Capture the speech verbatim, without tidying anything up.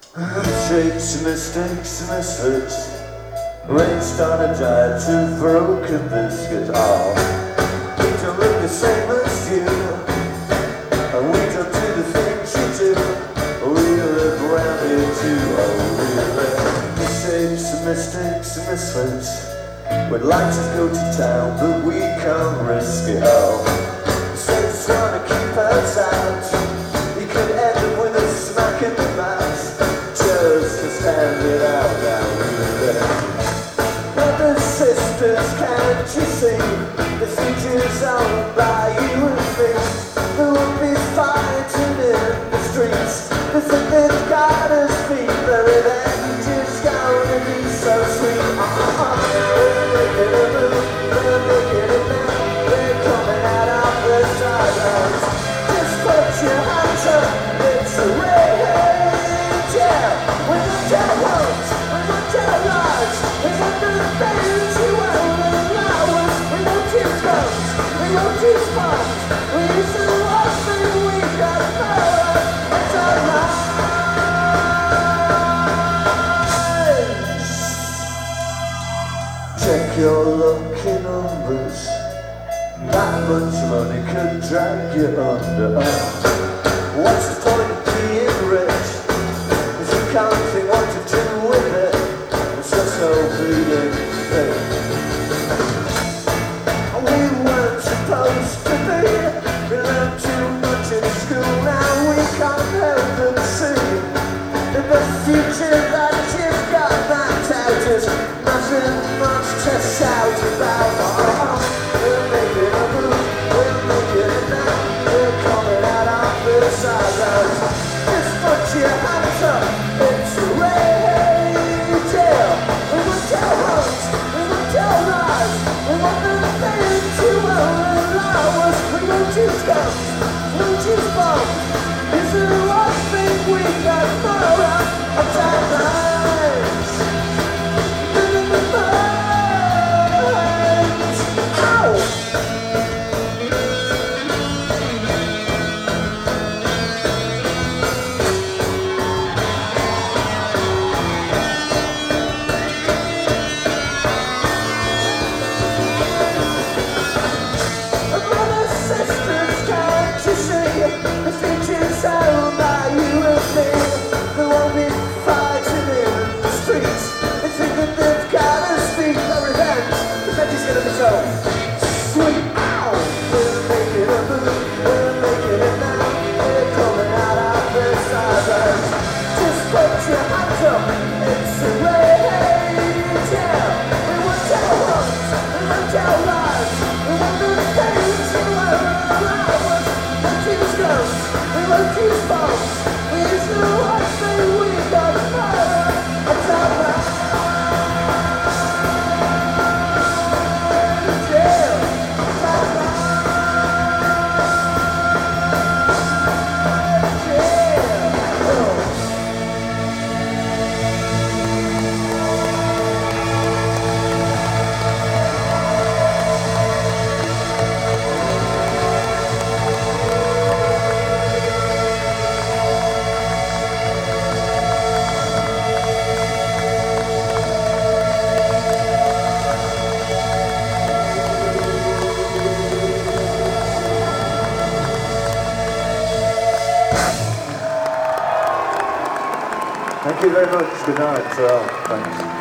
Shapes, mistakes, misfits, raced on a diet to broken biscuit. Oh, we don't look the same as you, and we don't do the things you do. We live around here too. Oh, we live. Shapes, mistakes, misfits, we'd like to go to town, but we can't risk it. Oh, so just wanna keep us out. You could end up with a smack in the mouth. Just to stand it out now with brothers, sisters, can't you see? The future's owned by you and me. There will be fighting in the streets. The thing that got us feet. The revenge is gonna be so sweet. Uh-huh. We're making a move, we're making it now. We're coming out of the sidelines. Just put your hands up, it's a rage. We want our homes, we want our lives, we want the things you won't allow us. We want his guns, we want his funds. We used to love thing we got power. It's our lives. Check your lucky numbers. That much money could drag you under. What's the point of being rich? Can't think what to do with it. It's just so bleeding thick. We weren't supposed to be. We learned too much in school. Now we can't help but see that the future that you've got mapped out is nothing much to shout about. Oh, we're making a move, we're making it now. We're coming out of the sidelines. Just put your hands up. It's a rage, yeah. We want our homes, we want our lives. We want the things you won't allow us. We want his guns, we want his bombs. It's the one thing we got more of. Of our lives. Living the minds. Ow! The future's owned by you and me. There won't be fighting in the streets. They think that they've got us beat. The revenge, the revenge is gonna be so sweet. Ow! We're making a move, we're making it now. We're coming out of the sidelines. Just put your hands up, it's a rage, yeah. We want our homes, we want our lives. We want the things you won't allow us. We want his bombs. We used to watch the we got fire. It's our lives. Yeah. It's our lives. Yeah. Oh. Thank you very much. Good night. Uh, thanks.